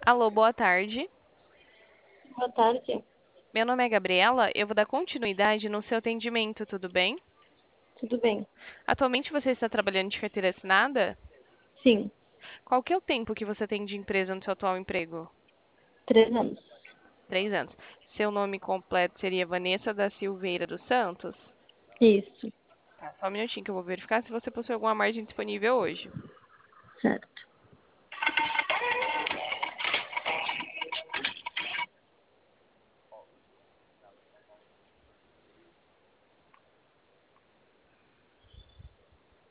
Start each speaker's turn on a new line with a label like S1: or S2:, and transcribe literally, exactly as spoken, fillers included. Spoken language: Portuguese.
S1: Alô, boa tarde.
S2: Boa tarde,
S1: Meu nome é Gabriela. Eu vou dar continuidade no seu atendimento, tudo bem?
S2: tudo bem?
S1: Atualmente você está trabalhando de carteira assinada?
S2: Sim,
S1: Qual que é o tempo que você tem de empresa no seu atual emprego?
S2: três anos.
S1: Três anos. Seu nome completo seria Vanessa da Silveira dos Santos?
S2: Isso,
S1: Tá, só um minutinho que eu vou verificar se você possui alguma margem disponível hoje.
S2: certo.